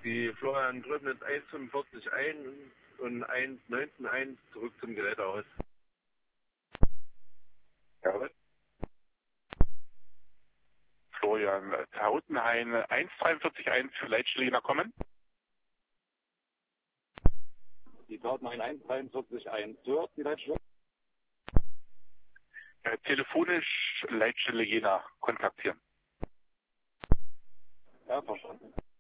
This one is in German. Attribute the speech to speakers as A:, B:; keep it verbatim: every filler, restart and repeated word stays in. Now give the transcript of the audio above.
A: Die Florian Gröbnitz eins fünfundvierzig ein und eins neunzehn eins zurück zum Gerätehaus.
B: Jawohl. Florian Tautenhain eins dreiundvierzig eins für Leitstelle kommen.
C: Die Tautenhain eins dreiundvierzig eins hört die Leitstelle.
B: Äh, telefonisch Leitstelle Jena kontaktieren.
C: Ja, verstanden.